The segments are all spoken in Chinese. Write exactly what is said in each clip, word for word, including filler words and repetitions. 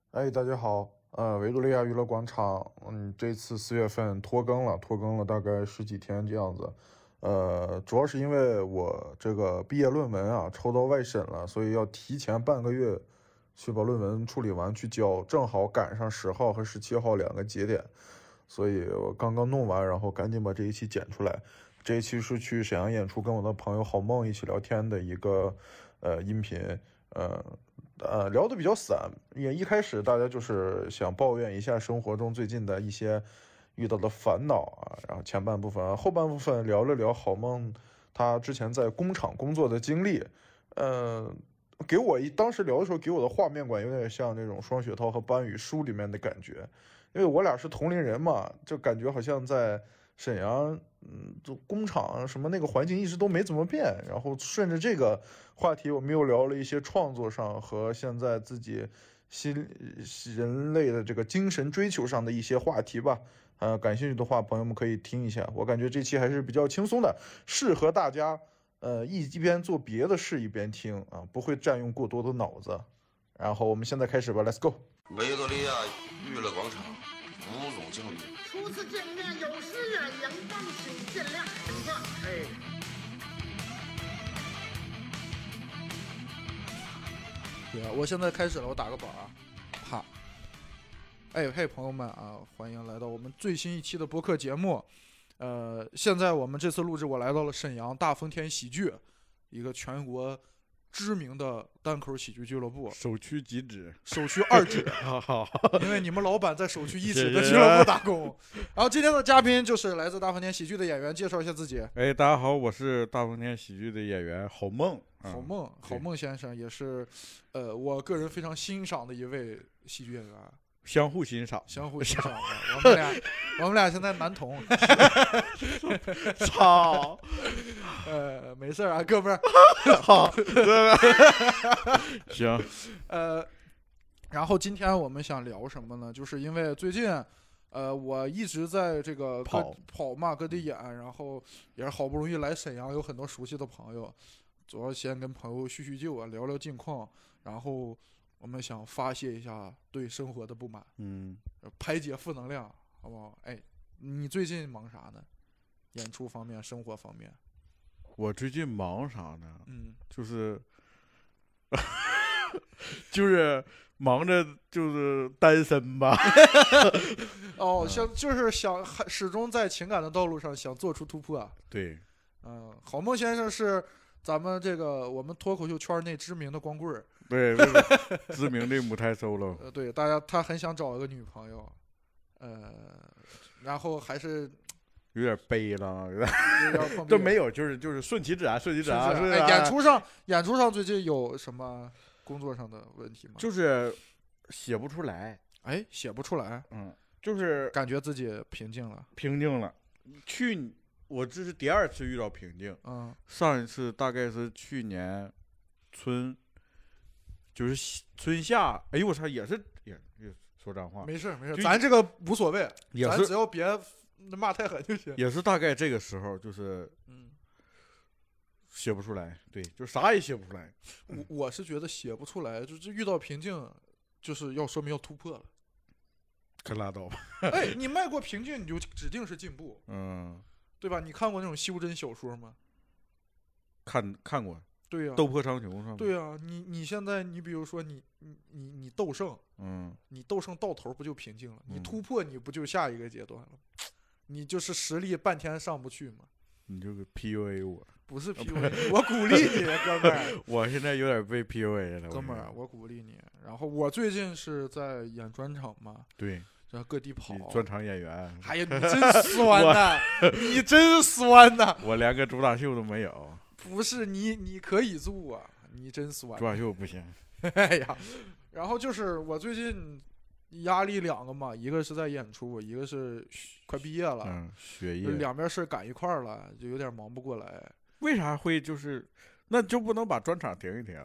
哎，大家好，呃，维多利亚娱乐广场，嗯，这次四月份拖更了，拖更了大概十几天这样子，呃，主要是因为我这个毕业论文啊抽到外审了，所以要提前半个月去把论文处理完去交，正好赶上十号和十七号两个节点，所以我刚刚弄完，然后赶紧把这一期剪出来。这一期是去沈阳演出，跟我的朋友郝梦一起聊天的一个呃音频，呃呃聊的比较散，也一开始大家就是想抱怨一下生活中最近的一些遇到的烦恼啊，然后前半部分，后半部分聊了聊郝梦他之前在工厂工作的经历，呃。给我一当时聊的时候，给我的画面感有点像那种双雪涛和班宇书里面的感觉，因为我俩是同龄人嘛，就感觉好像在沈阳，嗯，就工厂什么那个环境一直都没怎么变。然后顺着这个话题，我们又聊了一些创作上和现在自己心人类的这个精神追求上的一些话题吧。呃，感兴趣的话，朋友们可以听一下。我感觉这期还是比较轻松的，适合大家，呃，一一边做别的事一边听啊，不会占用过多的脑子。然后我们现在开始吧，Let's go。 维多利亚娱乐广场，吴总经理。 初次见面有失远迎，望请见谅。请坐。哎， 对，我现在开始了，我打个板啊，啪。哎嘿，朋友们啊，欢迎来到我们最新一期的播客节目。呃，现在我们这次录制，我来到了沈阳大风天喜剧，一个全国知名的单口喜剧俱乐部， 首屈几指， 首屈二指， 好好， 因为你们老板在首屈一指的俱乐部打工。然后今天的嘉宾就是来自大风天喜剧的演员，介绍一下自己。 哎，大家好，我是大风天喜剧的演员郝梦。 郝梦，郝梦先生也是，呃，我个人非常欣赏的一位喜剧演员。 相互欣赏， 相互欣赏的。我们俩，我们俩现在男同。 操！ 呃，没事啊，哥们儿。 好，行。 呃，然后今天我们想聊什么呢？就是因为最近，呃，我一直在这个跑跑嘛，各地演，然后也是好不容易来沈阳，有很多熟悉的朋友，主要先跟朋友叙叙旧啊，聊聊近况，然后我们想发泄一下对生活的不满， 嗯， 排解负能量，好不好？哎，你最近忙啥呢？演出方面，生活方面。 我最近忙啥呢？ 嗯， 就是就是忙着就是单身吧。 哦，想就是想始终在情感的道路上想做出突破。 对， 嗯，郝梦先生是咱们这个我们脱口秀圈内知名的光棍儿。 对，知名的母胎 solo。 呃，对，大家他很想找一个女朋友，呃，然后还是有点悲了，有点有点都没有，就是就是顺其自然，顺其自然。 哎，演出上演出上最近有什么工作上的问题吗？ 就是写不出来， 哎，写不出来， 嗯，就是感觉自己瓶颈了， 瓶颈了。去我这是第二次遇到瓶颈， 嗯， 上一次大概是去年春。就是春夏，哎呦我操，也是也也说脏话， 没事没事，咱这个无所谓， 也是咱只要别骂太狠就行。 也是大概这个时候，就是嗯， 写不出来，对，就啥也写不出来。 我我是觉得写不出来，就是遇到瓶颈，就是要说明要突破了。 可拉倒吧。 哎，你迈过瓶颈，你就指定是进步， 嗯， 对吧？你看过那种修真小说吗？ 看看过。 对呀、啊， 斗破苍穹上。 对呀、啊，你你现在你比如说你你你你斗胜， 嗯， 你斗胜到头不就平静了？ 嗯、 你突破你不就下一个阶段了？你就是实力半天上不去嘛。 你这个 P U A 我。 不是 P U A， 我鼓励你，哥们儿。 我现在有点被 P U A 了， 哥们儿，我鼓励你。然后我最近是在演专场嘛， 对， 然后各地跑。 专场演员。 哎呀，你真酸呐！你真酸呐！ 我连个主打秀都没有。 不是你，你可以做啊！你真酸。 主打秀不行。 哎呀，然后就是我最近压力两个嘛，一个是在演出，一个是快毕业了， 嗯，学业两边事赶一块儿了，就有点忙不过来。 为啥会就是？那就不能把专场停一停？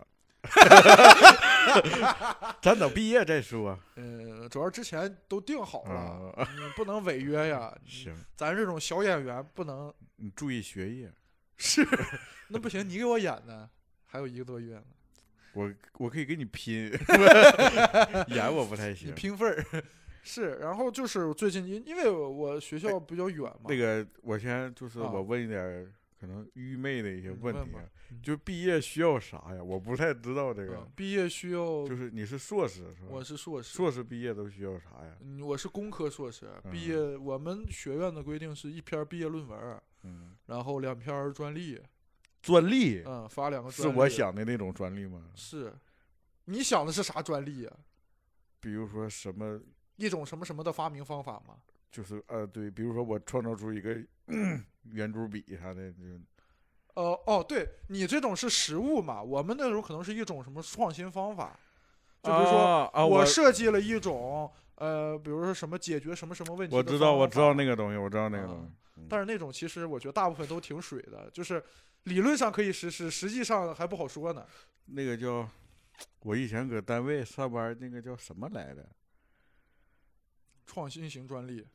咱等毕业再说。 呃，主要之前都定好了， 嗯、 你不能违约呀。 行， 咱这种小演员不能。 你注意学业。 是，那不行，你给我演呢，还有一个多月呢。 我我可以给你拼，演我不太行。 你拼份儿是，然后就是最近因因为我学校比较远嘛。 那个我先就是啊我问一点可能愚昧的一些问题，啊嗯、 就毕业需要啥呀？我不太知道这个。 嗯、毕业需要就是你是硕士是吧？ 我是硕士。 硕士毕业都需要啥呀？ 嗯、我是工科硕士， 嗯、 毕业我们学院的规定是一篇毕业论文， 嗯， 然后两篇专利。 专利， 嗯，发两个专利。 是我想的那种专利吗？ 是，你想的是啥专利啊？ 比如说什么一种什么什么的发明方法吗？ 就是呃，对，比如说我创造出一个圆珠笔啥的，就呃哦，对你这种是实物嘛？我们那种可能是一种什么创新方法，就比如说、 啊啊、 我设计了一种呃，比如说什么解决什么什么问题的我知道，我知道那个东西，我知道那个东西。 啊嗯、但是那种其实我觉得大部分都挺水的，就是理论上可以实施，实际上还不好说呢。 那个叫我以前搁单位上班，那个叫什么来着？ 创新型专利。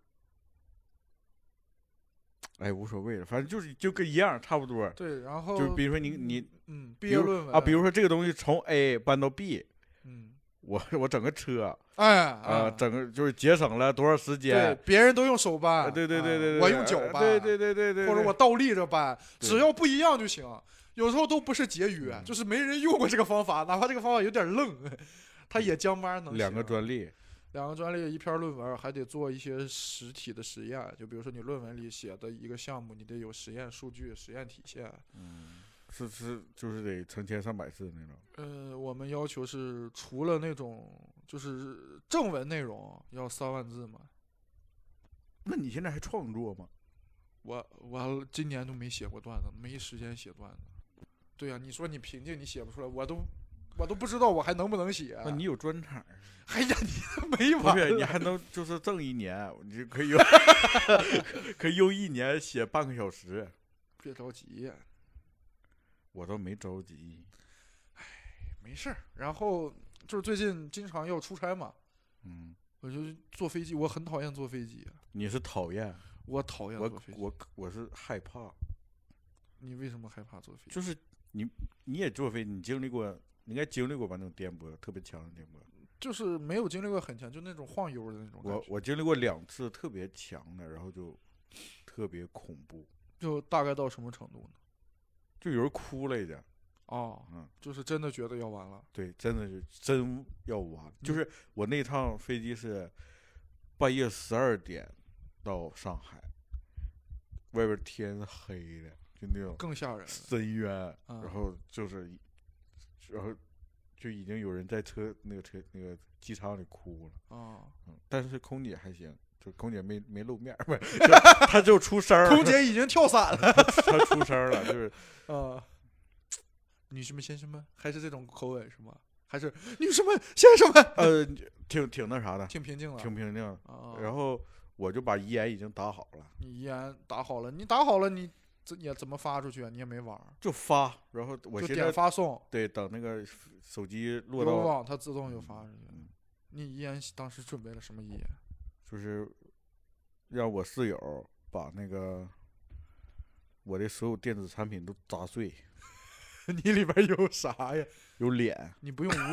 哎，无所谓了，反正就是就跟一样，差不多。 对，然后就比如说你你嗯，毕业论文啊，比如说这个东西从 A 搬到 B， 嗯， 我我整个车， 哎啊、 呃， 整个就是节省了多少时间？ 对，别人都用手搬， 啊、对对对对对， 我用脚搬， 对对对对对， 或者我倒立着搬，只要不一样就行。有时候都不是结语， 嗯、 就是没人用过这个方法，哪怕这个方法有点愣，他也将班能行。 两个专利。 两个专利，一篇论文，还得做一些实体的实验。就比如说你论文里写的一个项目，你得有实验数据、实验体现。 嗯，是是，就是得成千上百字那种。 呃，我们要求是除了那种就是正文内容要三万字嘛。 那你现在还创作吗？ 我我今年都没写过段子，没时间写段子。对呀、啊，你说你平静，你写不出来，我都。我都不知道我还能不能写、啊。 那你有专场？ 哎呀，你没完了。 不是，你还能就是挣一年，你就可以用，可以用一年写半个小时。 别着急， 我倒没着急。 哎，没事儿。然后就是最近经常要出差嘛， 嗯， 我就坐飞机，我很讨厌坐飞机。 你是讨厌？ 我讨厌坐飞机。 我我我是害怕。 你为什么害怕坐飞机？ 就是你你也坐飞机，你经历过。你应该经历过吧那种颠簸，特别强的颠簸。 就是没有经历过很强，就那种晃悠的那种感觉。 我我经历过两次特别强的，然后就特别恐怖。 就大概到什么程度呢？ 就有人哭了已经。 哦， 嗯， 就是真的觉得要完了。 对，真的是真要完。嗯、就是我那趟飞机是半夜十二点到上海，外边天黑的，就那种更吓人， 深渊， 嗯、 然后就是。然后就已经有人在车那个车那个机舱里哭了啊、哦嗯，但是空姐还行，就空姐没没露面，不是，她就出声儿。 空姐已经跳伞了， 她出声了，就是啊、呃，女士们先生们，还是这种口吻是吗？还是女士们先生们？ 呃，挺挺那啥的， 挺平静了， 挺平静的。 啊、 然后我就把遗言已经打好了， 你遗言打好了，你打好了你。这你怎么发出去啊？你也没玩， 就发，然后我现在点发送， 对，等那个手机落到网，它自动就发出去。 嗯、 你遗言当时准备了什么遗言？ 就是让我室友把那个我的所有电子产品都砸碎。 你里边有啥呀？ 有脸。 你不用无，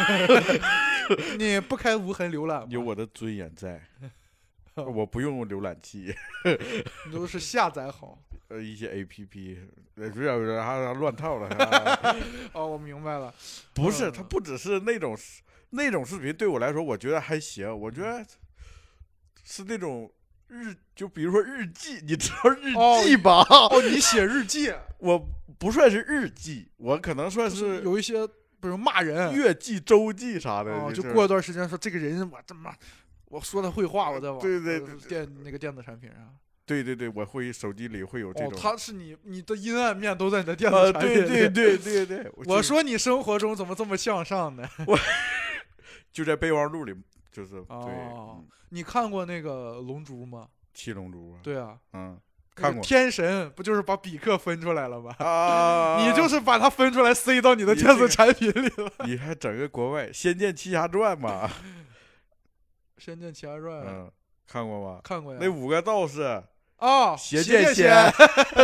你不开无痕浏览吗？ 有我的尊严在。我不用浏览器， 你都是下载好。 呃，一些 A P P， 呃，不是还乱套了。 哦，我明白了。 不是，它不只是那种那种视频，对我来说，我觉得还行。我觉得是那种日，就比如说日记，你知道日记吧？ 哦，哦你写日记？ 我不算是日记，我可能算是有一些，比如骂人、 月记、周记啥的。 哦， 就过一段时间说这个人我这么。我说的会话，我在网对对对电那个电子产品上， 对对对，我会手机里会有这种。 哦，它是你你的阴暗面都在你的电子产品里。 呃、对对对对对。 我, 我说你生活中怎么这么向上呢？ 我就在备忘录里，就是哦、 对、嗯。 你看过那个龙珠吗？ 七龙珠啊。 对啊， 嗯，看过。 天神不就是把比克分出来了吗？ 啊， 你就是把它分出来塞到你的电子产品里了。 你还整个国外《仙剑奇侠传》嘛？ 《仙剑奇侠传》 嗯，看过吗？ 看过呀。 那五个道士啊， 邪剑仙，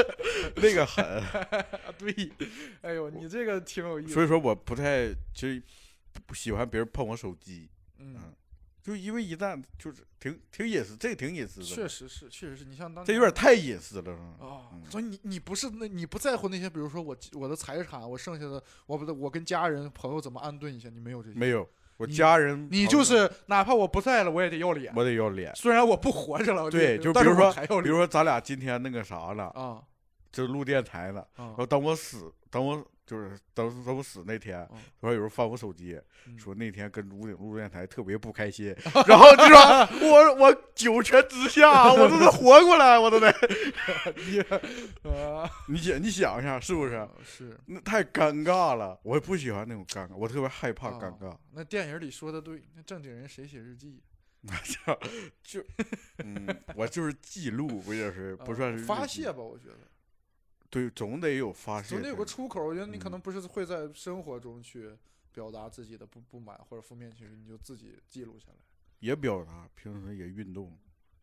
那个狠。 对，哎呦，你这个挺有意思。 所以说我不太其实不喜欢别人碰我手机， 嗯， 嗯，就因为一旦就是挺挺隐私，这个挺隐私的。 确实是，确实是你像当这有点太隐私了。 哦， 嗯、 所以你你不是那你不在乎那些，比如说我我的财产，我剩下的我不我跟家人朋友怎么安顿一下，你没有这些？ 没有，我家人你就是哪怕我不在了，我也得要脸， 我得要脸。 虽然我不活着了， 对，就比如说比如说咱俩今天那个啥了啊， 就录电台了， 啊、 然后等我死，等我。就是等等我死那天， 嗯、 然后有人翻我手机， 嗯、 说那天跟屋顶录电台特别不开心，然后就说我我九泉之下，我都得活过来，我都得。 你啊， 你想你想一下，是不是？ 是， 那太尴尬了，我不喜欢那种尴尬，我特别害怕尴尬。 啊、那电影里说的对，那正经人谁写日记？ 就嗯，我就是记录，不就是不算是、 啊、发泄吧？我觉得。 对，总得有发泄， 总得有个出口。我觉得你可能嗯不是会在生活中去表达自己的不不满或者负面情绪，你就自己记录下来。 也表达，平时也运动。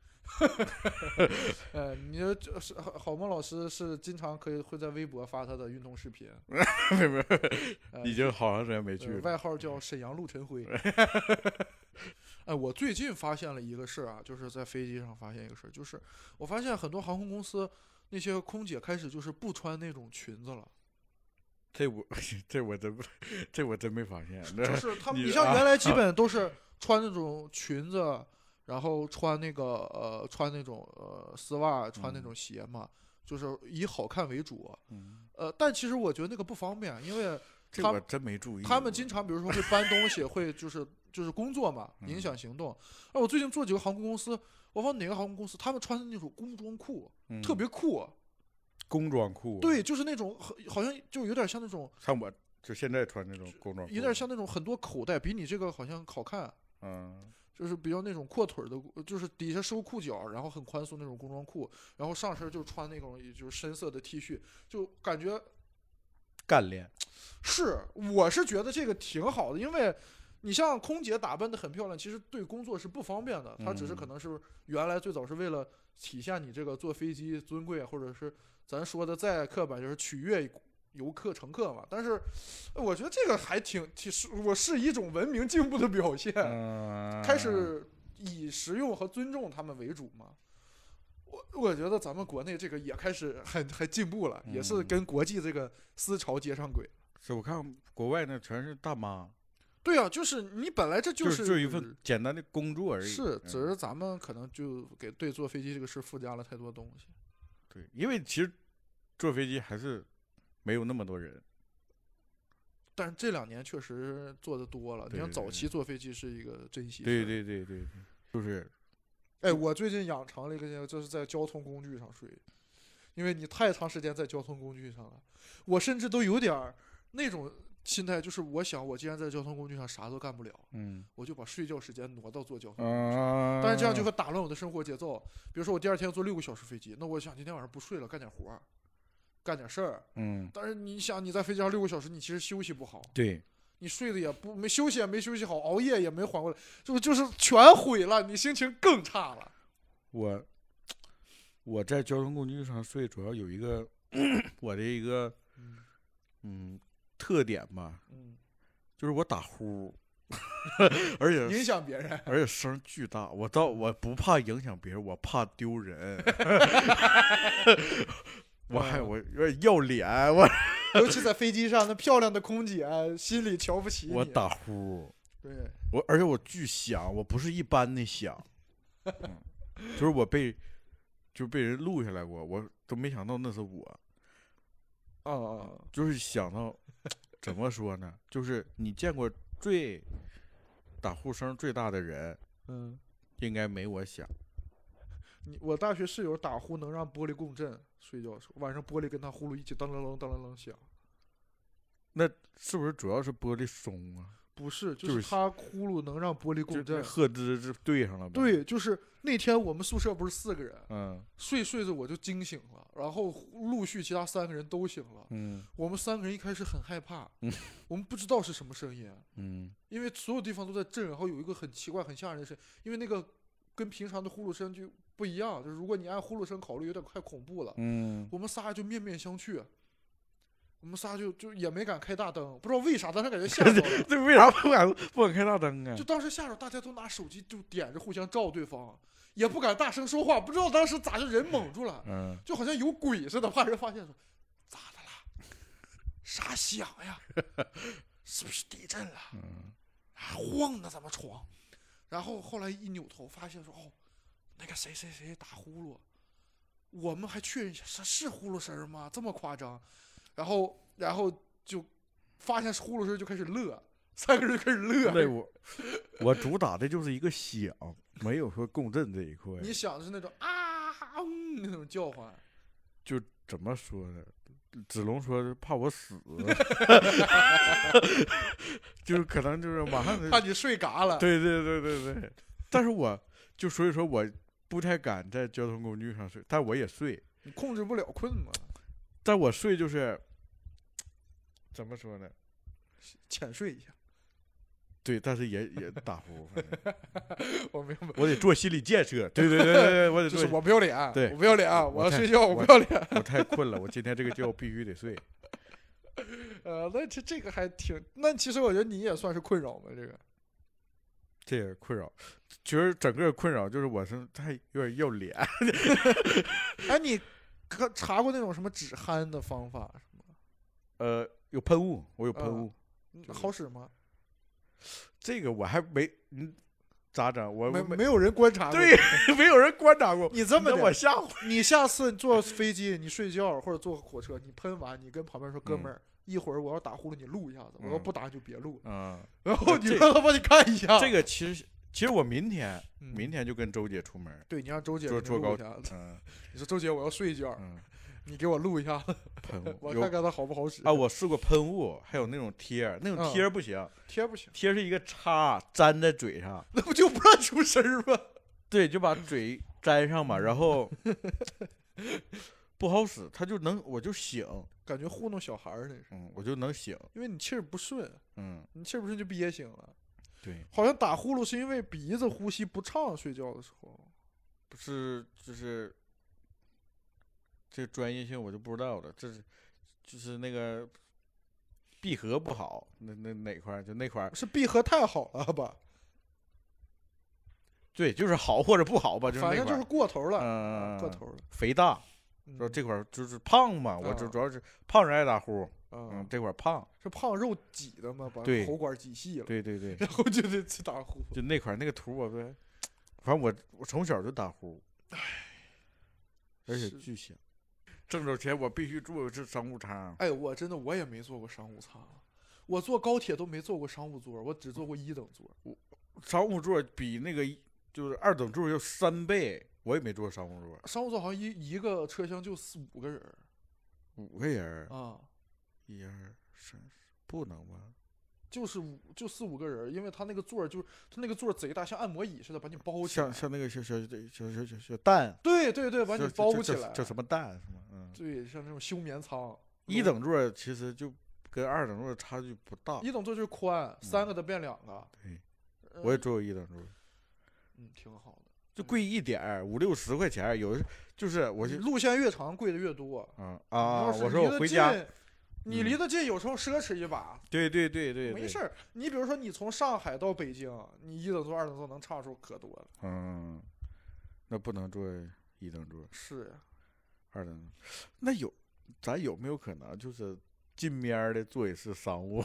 呃，你就是郝梦老师是经常可以会在微博发他的运动视频。 没没， 呃、 已经好长时间没去了。 呃、外号叫沈阳陆晨辉。哎，我最近发现了一个事儿啊，就是在飞机上发现一个事儿，就是我发现很多航空公司。那些空姐开始就是不穿那种裙子了， 这我这我真这我真没发现。 就是他们， 你你像原来基本都是穿那种裙子，啊、然后穿那个呃穿那种呃丝袜，穿那种鞋嘛，嗯、就是以好看为主。 嗯、 呃，但其实我觉得那个不方便，因为这我真没注意。 他们经常比如说会搬东西，会就是就是工作嘛，影响行动。而、嗯、我最近做几个航空公司。我忘哪个航空公司，他们穿的那种工装裤， 嗯、 特别酷。 工装裤。 对，就是那种好像就有点像那种， 像我就现在穿那种工装裤， 有点像那种很多口袋，比你这个好像好看。 嗯， 就是比较那种阔腿的，就是底下收裤脚，然后很宽松那种工装裤，然后上身就穿那种就是深色的 T 恤，就感觉干练。 是，我是觉得这个挺好的，因为。你像空姐打扮得很漂亮，其实对工作是不方便的。她只是可能是原来最早是为了体现你这个坐飞机尊贵，或者是咱说的再刻板就是取悦游客乘客嘛。但是我觉得这个还挺，其实我是一种文明进步的表现， 嗯、 开始以实用和尊重他们为主嘛。我我觉得咱们国内这个也开始很很进步了，也是跟国际这个思潮接上轨。 是我看国外那全是大妈。 对啊，就是你本来这就是就一份简单的工作而已。 是，只是咱们可能就给对坐飞机这个事附加了太多东西。 对，因为其实坐飞机还是没有那么多人。 但是这两年确实坐的多了。 对对对， 你像早期坐飞机是一个珍惜。 对对对对对，就是。 哎，我最近养成了一个，就是在交通工具上睡，因为你太长时间在交通工具上了，我甚至都有点那种。心态就是，我想我既然在交通工具上啥都干不了， 嗯， 我就把睡觉时间挪到坐交通工具上， 啊、 但是这样就会打乱我的生活节奏。比如说我第二天坐六个小时飞机，那我想今天晚上不睡了，干点活，干点事儿， 嗯。 但是你想你在飞机上六个小时，你其实休息不好， 对， 你睡的也不没休息也没休息好，熬夜也没缓过来，就就是全毁了，你心情更差了。 我我在交通工具上睡，主要有一个我的一个嗯。嗯特点吧， 嗯， 就是我打呼，而且影响别人， 而且声巨大。我倒我不怕影响别人，我怕丢人。我还我有点要脸，我尤其在飞机上，那漂亮的空姐心里瞧不起你。 我打呼， 对我，而且我巨响，我不是一般的响，嗯，就是我被就被人录下来过，我都没想到那是我。 啊、哦， 就是想到。怎么说呢？就是你见过最打呼声最大的人， 嗯， 应该没我响。 你我大学室友打呼能让玻璃共振，睡觉的时候晚上玻璃跟他呼噜一起当啷啷当啷啷响。 那是不是主要是玻璃松啊？ 不是，就是他呼噜能让玻璃共振， 赫兹是对上了吧？ 对，就是那天我们宿舍不是四个人， 嗯， 睡睡着我就惊醒了，然后陆续其他三个人都醒了， 嗯， 我们三个人一开始很害怕， 嗯， 我们不知道是什么声音， 嗯， 因为所有地方都在震，然后有一个很奇怪、很吓人的声音，因为那个跟平常的呼噜声就不一样，就是如果你按呼噜声考虑，有点太恐怖了。 嗯， 我们仨就面面相觑，我们仨就就也没敢开大灯，不知道为啥，当时感觉吓着了。 这为啥不敢不敢开大灯啊？ 就当时吓着，大家都拿手机就点着互相照对方，也不敢大声说话，不知道当时咋就人懵住了， 嗯， 就好像有鬼似的，怕人发现说咋的了，啥响呀，是不是地震了？ 嗯， 啊，晃的咱们床。然后后来一扭头发现说，哦，那个谁谁谁打呼噜，我们还确认一下是是呼噜声吗？这么夸张？然后然后就发现是呼噜声，就开始乐，三个人就开始乐。 对我我主打的就是一个响，没有说共振这一块。 你想的是那种啊嗯那种叫唤， 就怎么说呢？子龙说怕我死，就是可能就是马上就怕你睡嘎了。 对对对对对。但是我就所以说我不太敢在交通工具上睡，但我也睡。 你控制不了困嘛？ 但我睡就是怎么说呢？ 浅睡一下。 对，但是也也打呼。 我明白。 我得做心理建设。对对对对，我得做。 就是我不要脸， 对， 我不要脸，我我要睡觉，我不要脸。 我太困了，我今天这个觉必须得睡。 呃，那这这个还挺，那其实我觉得你也算是困扰吧，这个。 这也困扰，其实整个困扰就是我是太有点要脸。 哎，你可查过那种什么止鼾的方法是吗？ 呃，有喷雾，我有喷雾， 呃、好使吗？ 这个我还没，嗯，咋整？我没没有人观察过。 对，没有人观察过。 你这么的， 我吓唬你。下次坐飞机，你睡觉或者坐火车，你喷完，你跟旁边说：“哥们儿， 嗯、 一会儿我要打呼噜，你录一下子； 嗯、 我要不打就别录。” 嗯。 然后你让他帮你看一下。 这个其实，其实我明天， 嗯、 明天就跟周姐出门。 对，你让周姐坐坐高铁。 嗯。你说周姐，我要睡一觉。 嗯。 你给我录一下喷雾， 我看看它好不好使啊！我试过喷雾，还有那种贴，那种贴不行， 嗯、贴不行， 贴是一个叉粘在嘴上， 那不就不让出声吗？ 对，就把嘴粘上嘛，然后不好使，它就能我就醒， 感觉糊弄小孩儿那是， 嗯，我就能醒， 因为你气儿不顺， 嗯， 你气儿不顺就憋醒了， 对， 好像打呼噜是因为鼻子呼吸不畅，睡觉的时候， 不是就是。这专业性我就不知道了，这是就是那个闭合不好，那那哪块就那块是闭合太好了吧？ 对，就是好或者不好吧，就是反正就是过头了， 嗯， 过头了， 肥大，说这块就是胖嘛， 嗯、 我就主要是胖人爱打呼， 嗯， 嗯这块胖是胖肉挤的嘛，把喉管挤细了， 对对对， 然后就得去打呼， 就那块那个图我呗，反正我我从小就打呼， 唉， 而且巨响。挣着钱我必须坐一次商务舱。 哎，我真的我也没坐过商务舱，我坐高铁都没坐过商务座，我只坐过一等座。 我商务座比那个就是二等座要三倍，我也没坐商务座。 商务座好像一一个车厢就四五个人， 五个人啊， 一二三四，不能吧？ 就是五就四五个人，因为他那个座就是他那个座贼大，像按摩椅似的，把你包起来。 像像那个小小小小小小蛋。 对对对，把你包起来。 叫什么蛋是吗？嗯。 对，像那种休眠舱。 一等座其实就跟二等座差距不大。 一等座就是宽，三个的变两个。 对，我也坐过一等座。 嗯，挺好的。 就贵一点，五六十块钱，有就是我路线越长贵的越多。 啊啊！我说我回家。 你离得近，有时候奢侈一把。 对对对对， 没事儿。你比如说，你从上海到北京，你一等座、二等座能差出可多了。 嗯，那不能坐一等座。 是呀， 二等座。那有，咱有没有可能就是近面的坐一次商务？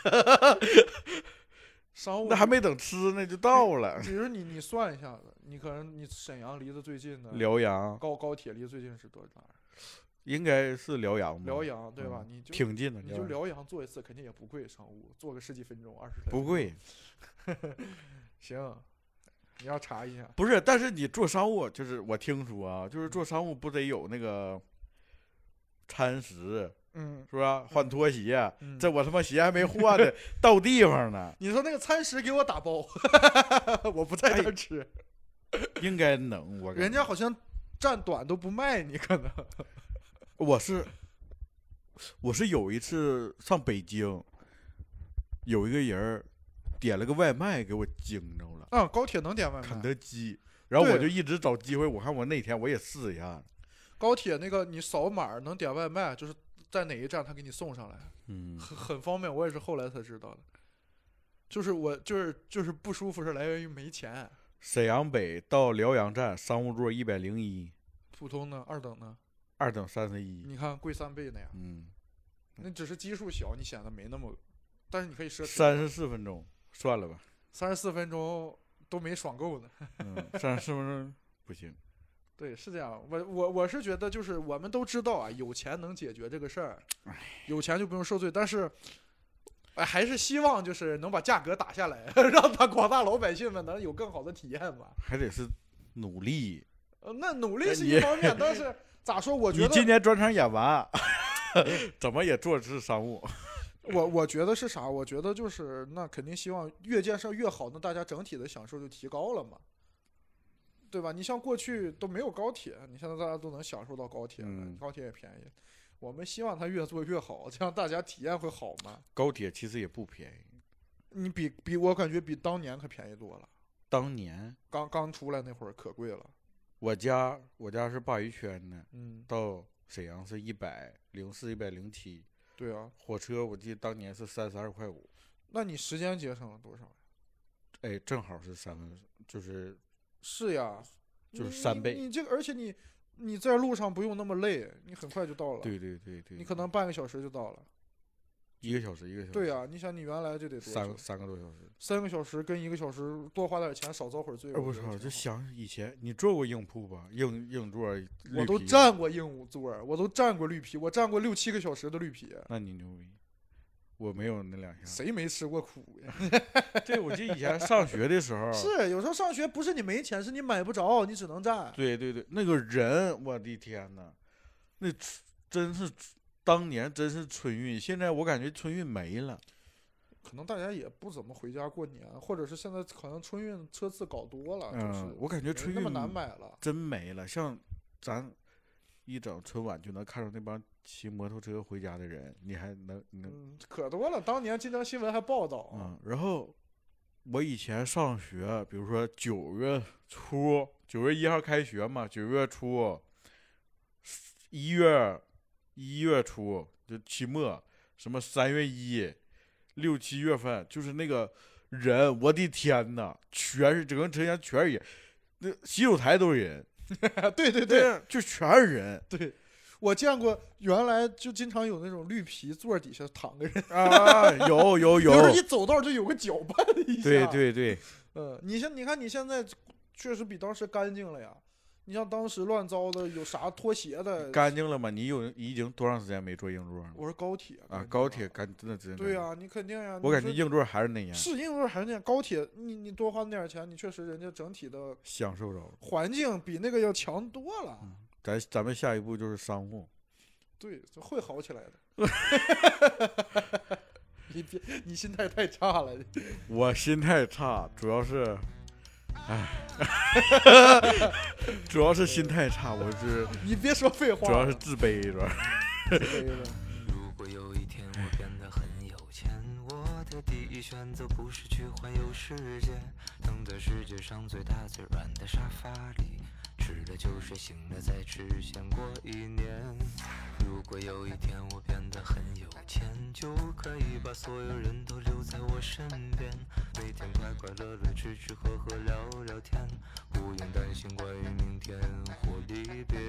商务那还没等吃呢就到了。 比如你你算一下子，你可能你沈阳离得最近的， 辽阳高高铁离得最近是多少？ 应该是辽阳吧？ 辽阳对吧？ 嗯、 你就挺近的， 你就辽阳坐一次肯定也不贵，商务坐个十几分钟、二十。 不贵。 行，你要查一下。 不是，但是你坐商务，就是我听说啊，就是坐商务不得有那个餐食， 嗯， 是吧？换拖鞋， 嗯、 这我他妈鞋还没换呢，到地方呢。 你说那个餐食给我打包，我不在这吃。 哎、应该能，我人家好像站短都不卖你，可能。 我是我是有一次上北京，有一个人点了个外卖给我惊着了。 啊，高铁能点外肯卖。 德基，然后我对就一直找机会，我看我那天我也试一下。 高铁那个你扫码能点外卖，就是在哪一站他给你送上来， 嗯， 很很方便。我也是后来才知道的。就是我就是就是不舒服是来源于没钱。 沈阳北到辽阳站商务座一百零一， 普通呢？二等呢？ 二等三十一。 你看贵三倍那样。 嗯， 那只是基数小，你显得没那么，但是你可以奢侈。 三十四分钟，算了吧。 三十四分钟都没爽够呢。 嗯，三十四分钟不行。 对，是这样。我我我是觉得，就是我们都知道啊，有钱能解决这个事儿，有钱就不用受罪。但是，哎，还是希望就是能把价格打下来，让他广大老百姓们能有更好的体验吧。 还得是努力。 呃，那努力是一方面，但是咋说？我觉得你今年专场演完，怎么也做的是商务。 我我觉得是啥？我觉得就是那肯定希望越建设越好，那大家整体的享受就提高了嘛，对吧？你像过去都没有高铁，你现在大家都能享受到高铁了， 嗯、 高铁也便宜。我们希望它越做越好，这样大家体验会好嘛。 高铁其实也不便宜， 你比比我感觉比当年可便宜多了。 当年刚刚出来那会儿可贵了。 我家我家是鲅鱼圈的， 嗯， 到沈阳是一百零四、一百零七。 对啊， 火车我记得当年是三十二块五。 那你时间节省了多少呀？ 哎，正好是三分，就是是呀， 就是三倍。 你, 你这个，而且你你在路上不用那么累，你很快就到了。 对对对对。 你可能半个小时就到了。 一个小时，一个小时。 对呀、啊，你想你原来就得多三三个多小时。 三个小时跟一个小时多花点钱，少遭会儿罪。 我操！就想以前你坐过硬铺吧？硬硬座。 我都站过硬座，我都站过绿皮，我站过六七个小时的绿皮。 那你牛逼！我没有那两下。 谁没吃过苦呀？ 对，我记得以前上学的时候。 是，有时候上学不是你没钱，是你买不着，你只能站。 对对对，那个人，我的天哪，那真是。当年真是春运，现在我感觉春运没了， 可能大家也不怎么回家过年，或者是现在可能春运车次搞多了， 嗯， 就是我感觉春运那么难买了， 真没了。像咱一整春晚就能看到那帮骑摩托车回家的人，你还能能、 嗯、可多了。当年经常新闻还报道、啊。 嗯，然后我以前上学，比如说九月初，九月一号开学嘛，九月初，一月。一月初就期末，什么三月一、六七月份，就是那个人，我的天呐，全是整个车厢全是人，那洗手台都是人， 对对对， 就全是人。 对，我见过，原来就经常有那种绿皮座底下躺个人啊，有有有， 有时一走道就有个搅拌的一下。 对对对， 嗯，你像你看你现在确实比当时干净了呀。你像当时乱糟的，有啥拖鞋的？ 干净了吗？你有已经多长时间没坐硬座了？ 我说高铁啊，高铁干真的真的。 对呀、啊，你肯定呀。 我感觉硬座还是那样。 是硬座还是那样？高铁你你多花那点钱，你确实人家整体的享受着了， 环境比那个要强多了。 嗯、咱咱们下一步就是商务。 对，会好起来的。你别，你心态太差了。 我心态差，主要是。唉，主要是心态差，我是你别说废话， 主要是自卑，主要自卑了。 如果有一天我变得很有钱，我的第一选择不是去环游世界，躺在世界上最大最软的沙发里，吃了就睡，醒了再吃，先过一年。如果有一天我变得很有钱，就可以把所有人都留在我身边，每天快快乐乐吃吃喝喝聊聊天，不用担心关于明天或离别。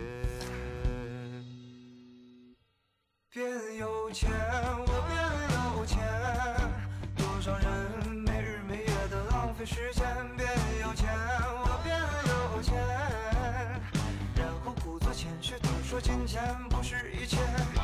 变有钱，我变有钱，多少人没日没夜的浪费时间。变有钱，我变有钱，然后故作谦虚地说金钱不是一切。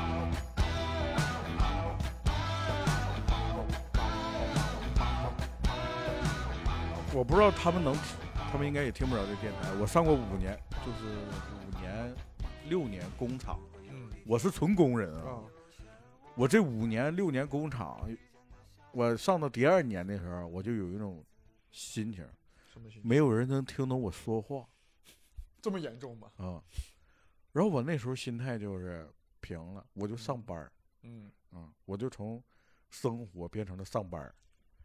我不知道他们能，他们应该也听不着这电台。我上过五年，就是五年、六年工厂， 嗯， 我是纯工人啊。 哦、 我这五年、六年工厂，我上到第二年的时候，我就有一种心情， 什么心情？ 没有人能听懂我说话， 这么严重吗？ 啊、嗯。然后我那时候心态就是平了，我就上班， 嗯嗯，我就从生活变成了上班。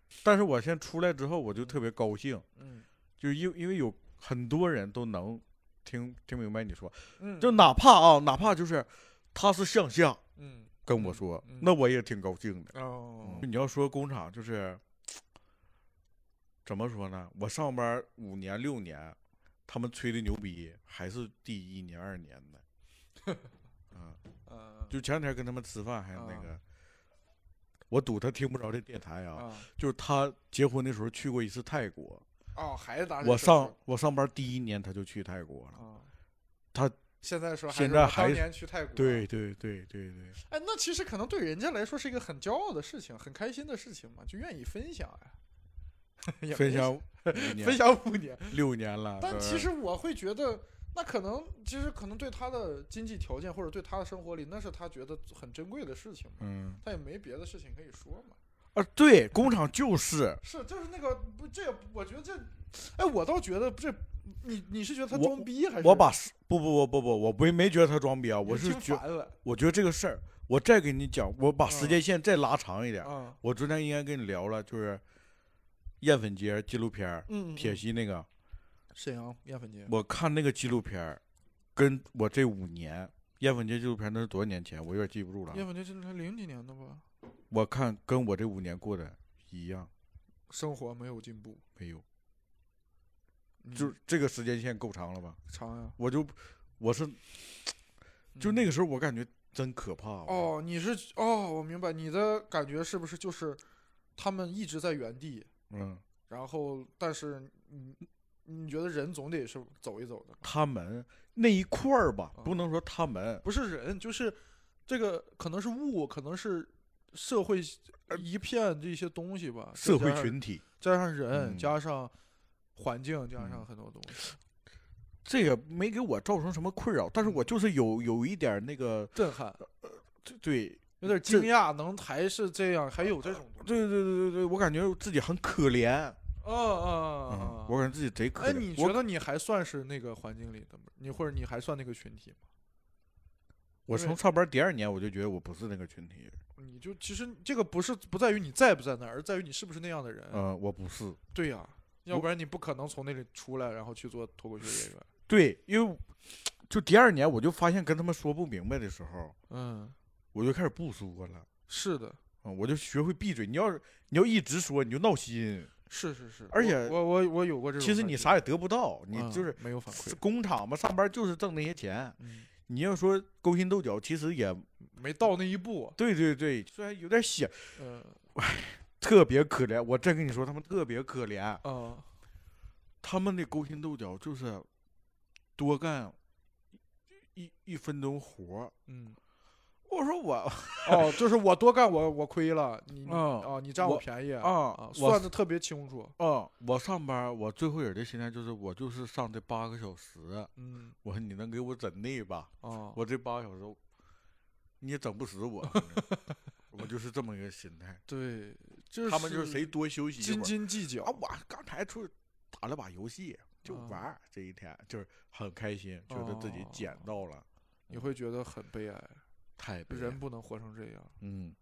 但是我现在出来之后，我就特别高兴， 嗯就是因因为有很多人都能听听明白你说， 嗯， 就哪怕啊，哪怕就是他是向下嗯跟我说， 嗯那我也挺高兴的。 哦你要说工厂就是怎么说呢？我上班五年六年，他们吹的牛逼还是第一年二年的。啊， 嗯就前两天跟他们吃饭，还有那个，我赌他听不着这电台啊。 啊就是他结婚的时候去过一次泰国。 哦，还是打我上我上班第一年他就去泰国了。 啊， 他现在说还现在还是当年去泰国， 对对对对对， 哎，那其实可能对人家来说是一个很骄傲的事情，很开心的事情嘛，就愿意分享呀。也没分享五分年享五年， 六年了。 但对其实我会觉得，那可能其实可能对他的经济条件或者对他的生活里，那是他觉得很珍贵的事情嘛， 嗯他也没别的事情可以说嘛。 啊，对，工厂就是是，就是那个不，这也我觉得这，哎，我倒觉得这，你你是觉得他我装逼还是？ 我把不不不不不，我没没觉得他装逼啊，我是挺觉烦了我觉得这个事儿，我再给你讲，我把时间线再拉长一点。 啊， 我昨天应该跟你聊了，就是艳粉节纪录片儿， 嗯， 铁西那个， 沈阳艳粉节， 我看那个纪录片儿，跟我这五年艳粉节纪录片那是多少年前，我有点记不住了。 艳粉节是零几年的吧？ 我看跟我这五年过的一样， 生活没有进步， 没有， 嗯就这个时间线够长了吧？ 长呀。 我就我是就那个时候我感觉真可怕。 哦，你是哦，我明白你的感觉是不是就是他们一直在原地， 嗯， 然后但是你你觉得人总得是走一走的， 他们那一块儿吧， 啊不能说他们， 不是人，就是这个可能是物，可能是社会一片这些东西吧， 社会加上群体， 加上人， 嗯加上环境，加上嗯很多东西， 这个没给我造成什么困扰，但是我就是有有一点那个， 震撼， 对有点惊讶，能还是这样，还有这种东西， 对对对对对，我感觉自己很可怜。 嗯嗯嗯嗯， 我感觉自己贼可哎， 怜。 你觉得你还算是那个环境里的吗？你或者你还算那个群体吗？ 我从上班第二年我就觉得我不是那个群体。 你就其实这个不是不在于你在不在那儿，而在于你是不是那样的人。 嗯、呃，我不是。 对呀、要不然你不可能从那里出来，然后去做脱口秀演员。 对，因为就第二年我就发现跟他们说不明白的时候， 嗯， 我就开始不说了。 是的， 嗯，我就学会闭嘴。你要是你要一直说，你就闹心。 是是是， 而且我我我有过这种感觉。 其实你啥也得不到，你嗯就是没有反馈， 工厂嘛，上班就是挣那些钱。 嗯， 你要说勾心斗角，其实也没到那一步。 对对对，虽然有点血， 嗯特别可怜。我再跟你说，他们特别可怜， 啊他们的勾心斗角就是多干一一一分钟活儿。 嗯， 我说我哦，就是我多干我我亏了，你嗯啊你占我我便宜啊啊， 我算的特别清楚。 啊，我上班我最后人的心态就是我就是上这八个小时， 嗯我说你能给我整内吧？ 啊， 我这八个小时你也整不死我，我就是这么一个心态。 对，就是他们就是谁多休息一斤会儿斤计较啊，我刚才出去打了把游戏就啊玩儿，这一天就是很开心，觉得自己捡哦到了， 你会觉得很悲哀， 太悲哀人不能活成这样。 嗯，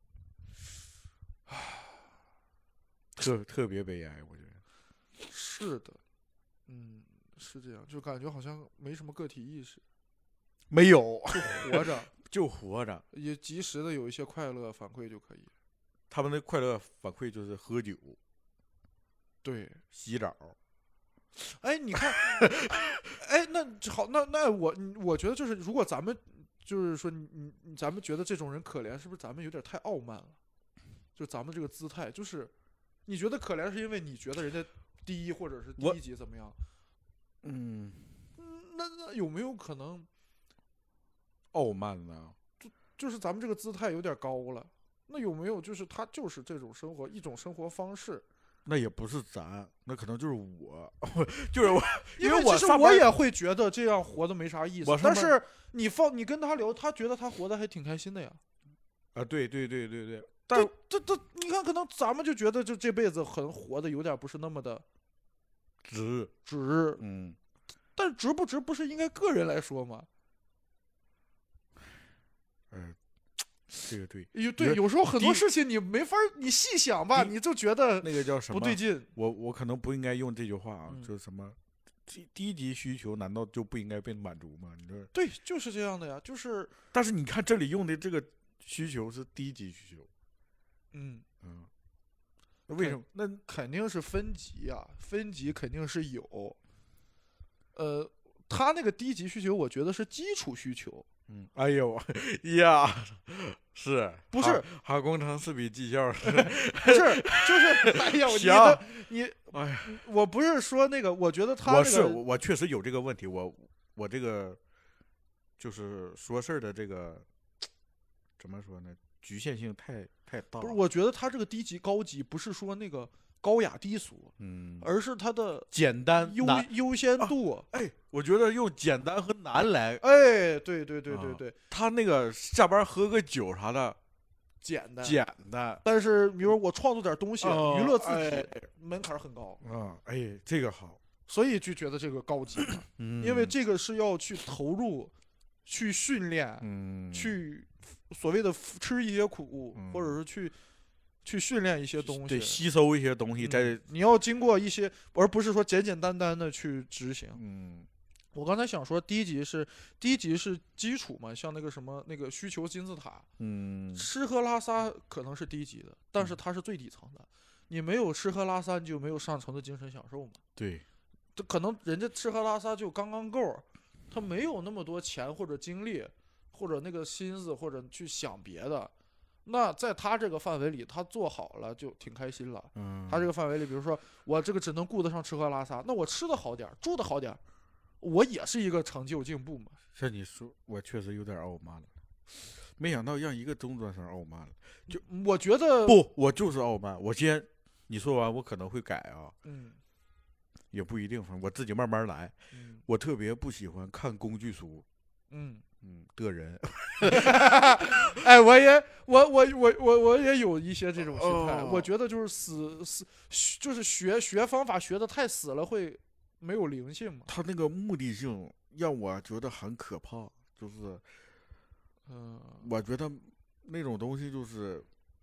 特特别悲哀，我觉得。 是的，嗯，是这样，就感觉好像没什么个体意识， 没有， 就活着， 就活着。 也及时的有一些快乐反馈就可以。 他们的快乐反馈就是喝酒、 对， 洗澡。 哎，你看，哎，那好，那那我我觉得就是，如果咱们就是说你你咱们觉得这种人可怜，是不是咱们有点太傲慢了？就咱们这个姿态，就是你觉得可怜是因为你觉得人家低或者是我低级怎么样？ 嗯， 那那有没有可能傲慢呢？ 就是咱们这个姿态有点高了？那有没有就是他就是这种生活一种生活方式？ 那也不是咱，那可能就是我，就是我， 因为其实我我上班也会觉得这样活的没啥意思我，上班但是你放你跟他聊，他觉得他活得还挺开心的呀。 啊，对对对对对，但这这这，你看，可能咱们就觉得就这辈子很活的有点不是那么的值， 值， 嗯， 但值不值不是应该个人来说吗？ 呃， 这个对， 有对，有时候很多事情你没法，你细想吧，你就觉得那个叫什么不对劲。 我我可能不应该用这句话啊， 嗯、 就是什么低低级需求难道就不应该被满足吗？你说对，就是这样的呀，就是。 但是你看这里用的这个需求是低级需求， 嗯嗯，那为什么？ 那肯定是分级呀、啊，分级肯定是有。呃，他那个低级需求，我觉得是基础需求。 嗯，哎呦呀，是不是哈工程四笔技校？ 不是，就是哎呀，你的你哎，我不是说那个，我觉得他、那个、 我是我我确实有这个问题，我我这个就是说事儿的这个怎么说呢？局限性太太大。 不是，我觉得他这个低级高级不是说那个高雅低俗， 嗯， 而是它的简单优优先度、啊。 哎，我觉得用简单和难来， 哎，对对对对对，啊、 他那个下班喝个酒啥的， 简单简单。 但是比如我创作点东西， 哦、 娱乐自己、 哎、 门槛很高啊、哦，哎，这个好， 所以就觉得这个高级了， 嗯， 因为这个是要去投入、去训练、 嗯， 去所谓的吃一些苦， 嗯、 或者是去。去训练一些东西， 对，吸收一些东西，在、 嗯、你要经过一些，而不是说简简单单的去执行。 嗯， 我刚才想说，第一级是第一级是基础嘛，像那个什么那个需求金字塔， 嗯， 吃喝拉撒可能是低级的，但是它是最底层的。你没有吃喝拉撒，你就没有上层的精神享受嘛。 对， 这可能人家吃喝拉撒就刚刚够，他没有那么多钱或者精力，或者那个心思，或者去想别的。那在他这个范围里，他做好了就挺开心了。 嗯， 他这个范围里，比如说我这个只能顾得上吃喝拉撒，那我吃的好点，住的好点，我也是一个成就进步嘛。 像你说，我确实有点傲慢了，没想到让一个中专生傲慢了。就我觉得不，我就是傲慢。我先你说完，我可能会改啊。 嗯， 也不一定，反正我自己慢慢来。 嗯， 我特别不喜欢看工具书。 嗯。 嗯的人， 哎，我也我我我我我也有一些这种心态， 哦、 我觉得就是死死就是学学方法学的太死了，会没有灵性嘛。 他那个目的性让我觉得很可怕，就是， 嗯、呃， 我觉得那种东西就是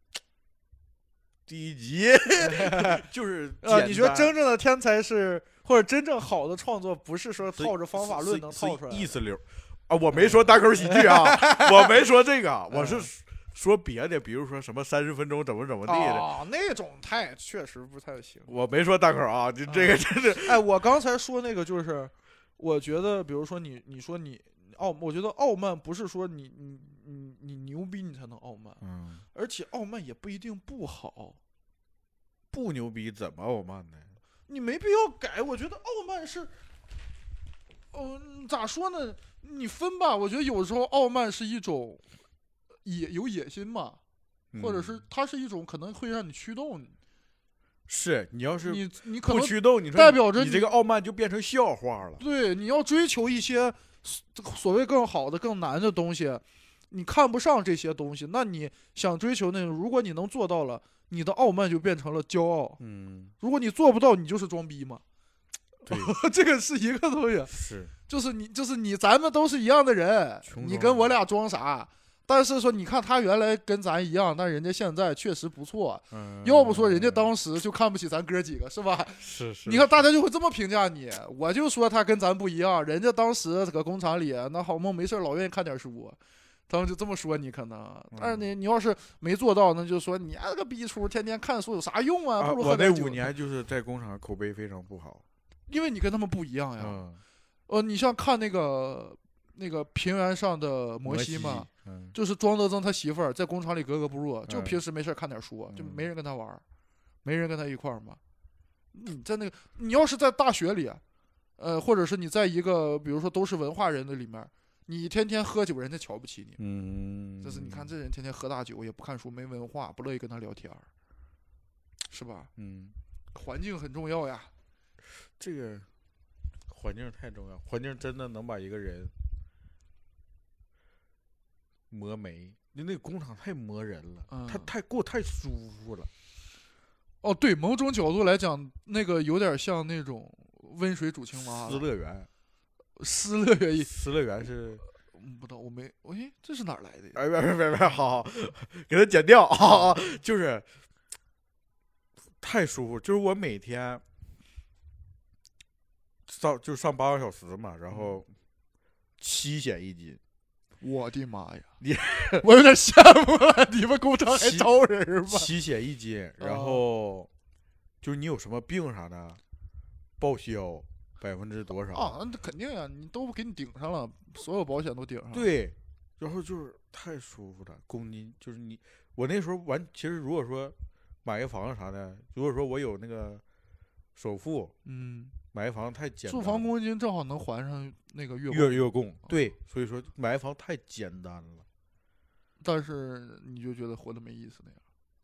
第一集就是啊、呃，你觉得真正的天才是或者真正好的创作，不是说套着方法论能套出来意识流。啊，我没说单口喜剧啊，我没说这个，我是说别的，比如说什么三十分钟怎么怎么地的， 哦，那种太确实不太行。 我没说单口啊，就这个真是、 嗯。哎，我刚才说那个就是，我觉得，比如说你，你说你傲，我觉得傲慢不是说你你你你牛逼你才能傲慢， 嗯， 而且傲慢也不一定不好。 不牛逼怎么傲慢呢？ 你没必要改，我觉得傲慢是，嗯，咋说呢？你分吧，我觉得有时候傲慢是一种野有野心嘛， 嗯、 或者是它是一种可能会让你驱动你。 是你要是你你可能不驱动，你说代表着你这个傲慢就变成笑话了。 对，你要追求一些所谓更好的、更难的东西，你看不上这些东西，那你想追求那种，如果你能做到了，你的傲慢就变成了骄傲。 嗯， 如果你做不到，你就是装逼嘛。 对， 这个是一个东西， 是， 就是你，就是你，咱们都是一样的人，你跟我俩装啥？但是说，你看他原来跟咱一样，但人家现在确实不错。 嗯， 要不说人家当时就看不起咱哥几个，是吧？ 是是。 你看大家就会这么评价你，我就说他跟咱不一样，人家当时搁工厂里，那好梦没事老愿意看点书。他们就这么说你可能，但是你你要是没做到，那就说你那个逼出天天看书有啥用啊？不如喝点酒。 我那五年就是在工厂口碑非常不好。 因为你跟他们不一样呀， 嗯、 呃，你像看那个那个平原上的摩西嘛， 西嗯、 就是庄德增他媳妇儿在工厂里格格不入， 嗯、 就平时没事看点书， 嗯、 就没人跟他玩，没人跟他一块儿嘛。你在那个，你要是在大学里，呃，或者是你在一个比如说都是文化人的里面，你天天喝酒，人家瞧不起你。 嗯， 就是你看这人天天喝大酒，也不看书，没文化，不乐意跟他聊天，是吧？ 嗯， 环境很重要呀。 这个环境太重要，环境真的能把一个人磨没。你那个工厂太磨人了， 嗯、 他太过太舒服了。 哦，对，某种角度来讲，那个有点像那种温水煮青蛙。 失乐园， 失乐园， 失乐园是嗯，不知道，我没，哎，这是哪儿来的呀？ 哎，别别别别，好好，给它剪掉，好好，就是太舒服，就是我每天上就上八个小时嘛，然后七险一金。 我的妈呀！ 你我有点羡慕了，你们工厂还招人吗？ 七险一金，然后就是你有什么病啥的，报销百分之多少啊？那肯定呀，你都给你顶上了，所有保险都顶上了。 对，然后就是太舒服了，公斤就是你，我那时候完，其实如果说买个房子啥的，如果说我有那个首付， 嗯， 买房太简单， 住房公积金正好能还上那个月月月供，对，所以说买房太简单了。 但是你就觉得活得没意思那样。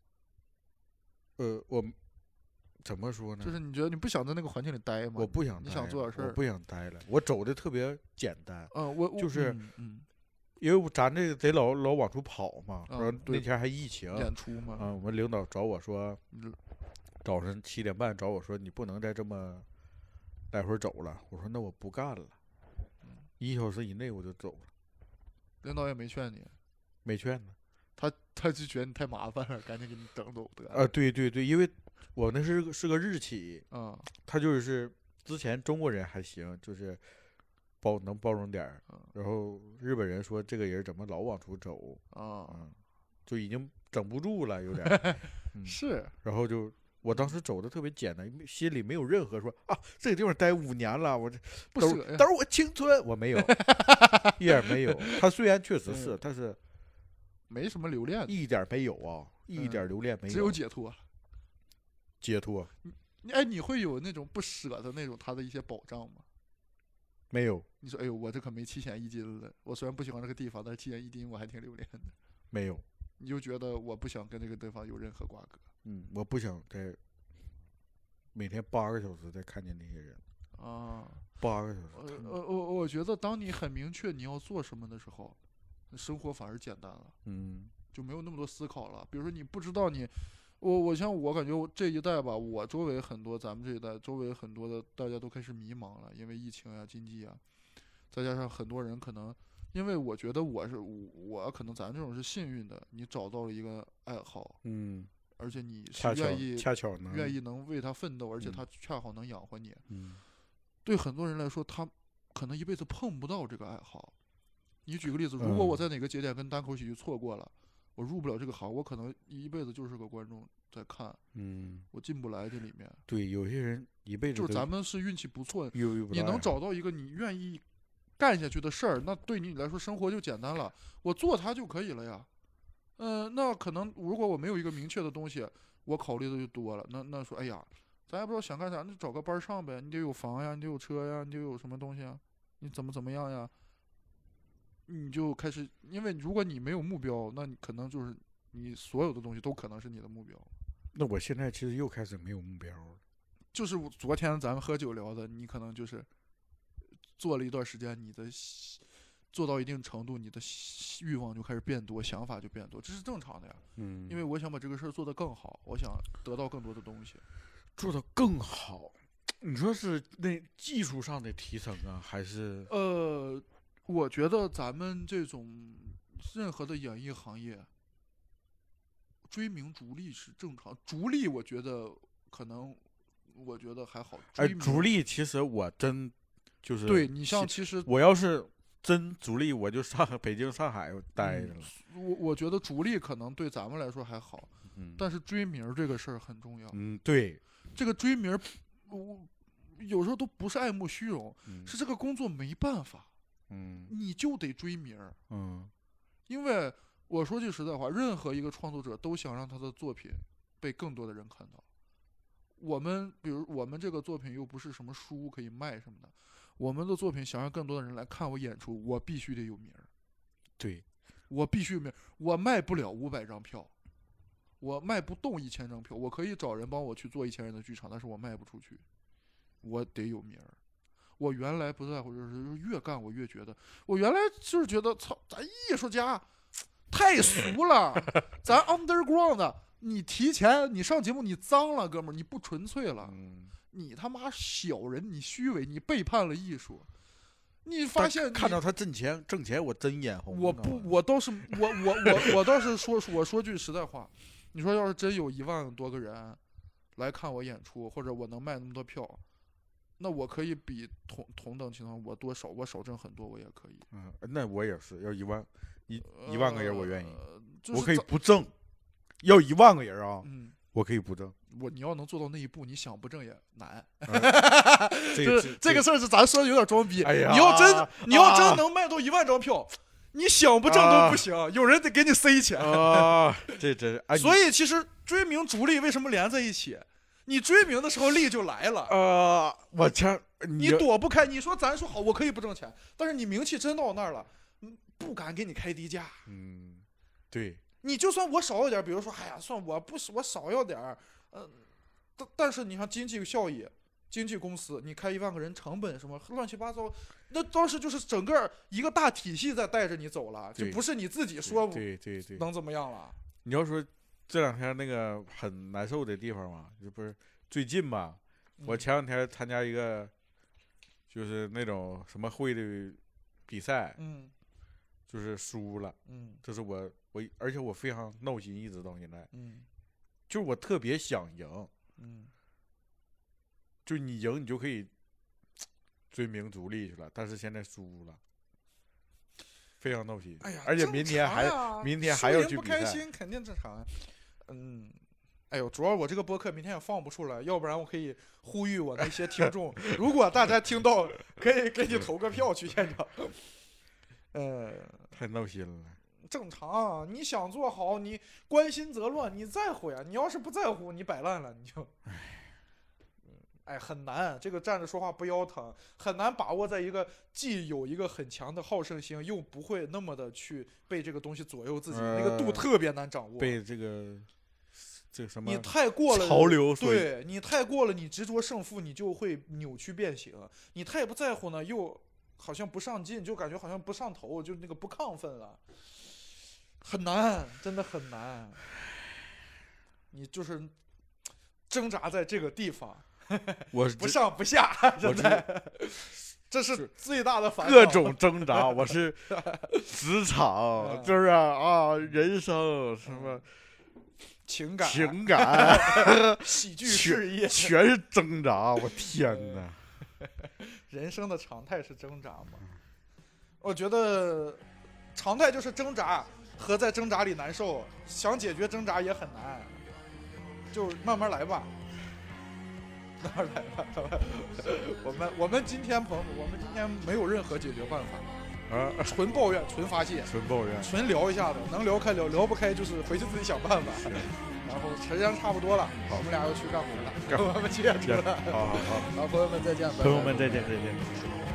呃，我怎么说呢？ 就是你觉得你不想在那个环境里待吗？ 我不想待， 你想做点事儿， 我不想待了。我走的特别简单， 嗯，我就是嗯，嗯因为咱这个得老老往出跑嘛。 嗯然后那天还疫情， 演出嘛， 啊，我们领导找我说， 嗯早晨七点半找我说，你不能再这么来回走了。我说那我不干了，一小时以内我就走了。 领导也没劝你， 没劝呢。 他他就觉得你太麻烦了，赶紧给你整走得了。 啊，对对对，因为我那是个是个日企， 嗯， 他就是之前中国人还行，就是包能包容点儿， 嗯然后日本人说这个人怎么老往出走啊， 嗯，就已经整不住了，有点儿，嗯， 是， 然后就我当时走的特别简单，心里没有任何说啊这个地方待五年了，我这都不舍呀都是我青春，我没有，一点没有。他虽然确实是，但是没什么留恋的， 一点没有啊，一点留恋没有， 只有解脱。 解脱你哎，你会有那种不舍的那种他的一些保障吗？ 没有你说，哎呦，我这可没七险一金了。我虽然不喜欢这个地方，但是七险一金我还挺留恋的。 没有， 你就觉得我不想跟这个地方有任何瓜葛嗯，我不想再每天八个小时再看见那些人， 啊。 八个小呃时， 呃，我我觉得当你很明确你要做什么的时候，生活反而简单了， 嗯就没有那么多思考了。比如说你不知道你，我我像我感觉我这一代吧，我周围很多咱们这一代周围很多的大家都开始迷茫了，因为疫情呀、经济呀，再加上很多人可能，因为我觉得我是我可能咱这种是幸运的，你找到了一个爱好， 嗯， 而且你是恰巧愿意恰巧呢， 愿意能为他奋斗，而且嗯他恰好能养活你。 嗯对很多人来说，他可能一辈子碰不到这个爱好。你举个例子，如果我在哪个节点跟单口喜剧错过了，我入不了这个行，我可能一辈子就是个观众在看， 嗯， 我进不来这里面。 对，有些人一辈子就是都咱们是运气不错， 有有不你能到爱找到一个你愿意干下去的事儿，那对你来说生活就简单了，我做它就可以了呀。嗯、呃，那可能如果我没有一个明确的东西，我考虑的就多了。那那说，哎呀，咱也不知道想干啥，那就找个班儿上呗。你得有房呀，你得有车呀，你得有什么东西啊？你怎么怎么样呀？你就开始，因为如果你没有目标，那你可能就是你所有的东西都可能是你的目标。 那我现在其实又开始没有目标了。 就是昨天咱们喝酒聊的，你可能就是做了一段时间，你的做到一定程度，你的欲望就开始变多，想法就变多，这是正常的呀。 嗯， 因为我想把这个事儿做得更好，我想得到更多的东西。 做得更好，你说是那技术上的提升啊，还是呃，我觉得咱们这种任何的演艺行业，追名逐利是正常。逐利，我觉得可能，我觉得还好。 哎， 追名逐利其实我真就是对你像其实我要是真逐利，我就上北京、上海待着了。 我我觉得逐利可能对咱们来说还好， 嗯， 但是追名儿这个事儿很重要。 嗯，对， 这个追名儿，我有时候都不是爱慕虚荣， 嗯是这个工作没办法， 嗯你就得追名儿。 嗯因为我说句实在话，任何一个创作者都想让他的作品被更多的人看到。我们比如我们这个作品又不是什么书可以卖什么的，我们的作品想让更多的人来看我演出，我必须得有名儿。 对， 我必须有名儿，我卖不了五百张票，我卖不动一千张票，我可以找人帮我去做一千人的剧场，但是我卖不出去，我得有名儿。我原来不在乎，就是越干我越觉得，我原来就是觉得，操，咱艺术家太俗了，咱 underground 的，你提前你上节目你脏了，哥们儿，你不纯粹了， 嗯你他妈小人，你虚伪，你背叛了艺术。 你发现你看到他挣钱挣钱，我真眼红。 我不，我倒是我我我我倒是说我说句实在话，你说要是真有一万多个人来看我演出，或者我能卖那么多票，那我可以比同同等情况我多少我少挣很多，我也可以。 嗯，那我也是要一万一一万个人我愿意， 呃就是、 我可以不挣，要一万个人啊， 嗯， 我可以不挣。 我你要能做到那一步，你想不挣也难。 嗯、这这这这个事儿是咱说的有点装逼。 哎呀， 你要真你要真啊能卖到一万张票，你想不挣都不行，啊、有人得给你塞钱。 啊，这真、哎、 所以其实追名逐利为什么连在一起？你追名的时候利就来了。 呃，我前你躲不开。你说咱说好，我可以不挣钱，但是你名气真到那儿了，不敢给你开低价。 嗯，对。 你就算我少一点，比如说，哎呀，算我不我少要点儿，嗯、呃，但但是你看经济效益，经纪公司，你开一万个人，成本什么乱七八糟，那当时就是整个一个大体系在带着你走了，就不是你自己说对对对能怎么样了。 你要说这两天那个很难受的地方嘛，这不是最近吧？我前两天参加一个就是那种什么会的比赛， 嗯， 就是输了， 嗯， 这是我我而且我非常闹心，一直到现在， 嗯， 就是我特别想赢， 嗯， 就你赢你就可以追名逐利去了，但是现在输了，非常闹心。 哎呀， 而且明天还、 啊、 明天还要去不比赛， 开心肯定正常。嗯，哎呦，主要我这个播客明天也放不出来，要不然我可以呼吁我那些听众，如果大家听到，可以给你投个票去现场。呃， 太闹心了。 正常、啊，你想做好，你关心则乱，你在乎呀。你要是不在乎，你摆烂了，你就，哎，很难。这个站着说话不腰疼，很难把握在一个既有一个很强的好胜心，又不会那么的去被这个东西左右自己，呃、那个度特别难掌握。 被这个这个什么？ 你太过了潮流， 对你太过了，你执着胜负，你就会扭曲变形。你太不在乎呢，又好像不上进，就感觉好像不上头，就那个不亢奋了。很难，真的很难。你就是挣扎在这个地方， 我不上不下，真的，这是最大的烦恼。 各种挣扎，我是职场， 嗯、 就是啊，人生什么情感、 情感、 喜剧事业， 全是挣扎。我天哪！ 人生的常态是挣扎嘛？我觉得常态就是挣扎。和在挣扎里难受，想解决挣扎也很难，就慢慢来吧，慢慢来吧。我们我们今天朋友们，我们今天没有任何解决办法， 啊， 纯抱怨，纯发泄， 纯抱怨， 纯聊一下子，能聊开聊，聊不开就是回去自己想办法。然后时间差不多了，我们俩要去干活了，我们接着了。 好好好， 好，朋友们再见， 朋友们再见再见。